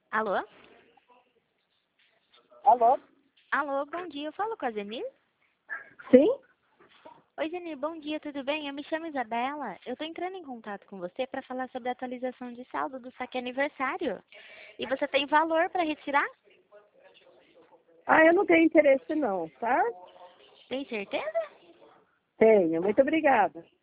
Alô? Alô? Alô, bom dia. Eu falo com a Zenir? Sim? Oi, Zenir, bom dia, tudo bem? Eu me chamo Isabela. Eu tô entrando em contato com você para falar sobre a atualização de saldo do saque aniversário. E você tem valor para retirar? Ah, eu não tenho interesse não, tá? Tem certeza? Tenho, muito obrigada.